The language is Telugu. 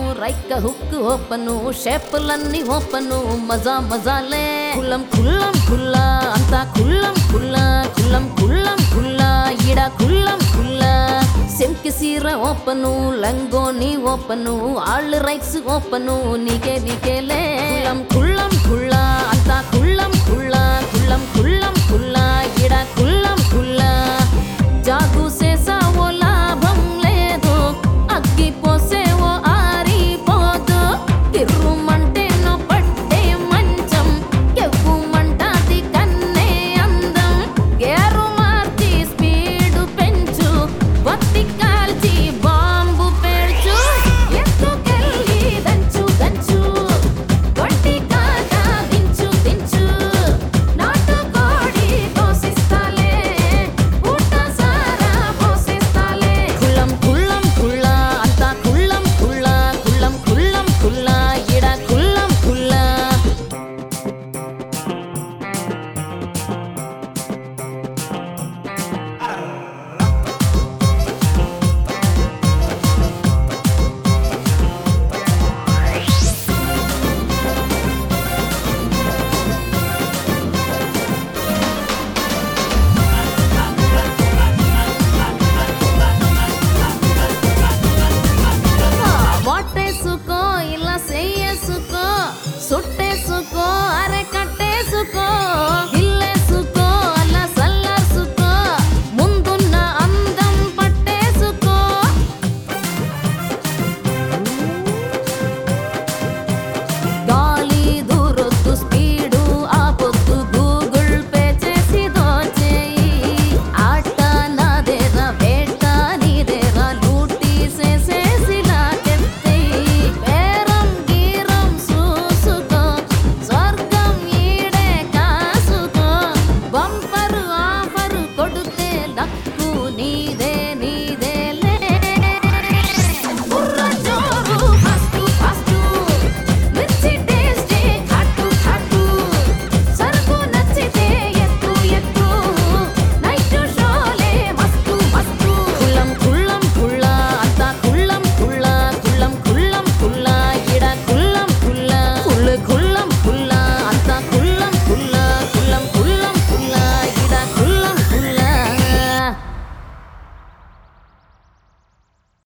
రైక హుక్ ఓపను షేపులన్నీ ఓపను మజా మజాలే కుల్లం కుల్లం కుల్లా అంతా కుల్లం కుల్లా కుల్లం కుల్లం కుల్లా ఇడ కుల్లం కుల్లా సెంకి సీర ఓపను లంగోని ఓపను ఆళ్ళు రైట్స్ ఓపను నీకేలే కుల్లం కుల్లం కుల్లా అంతా కుల్లం కుల్లా కుల్లం కుల్లం కుల్లా ఇడ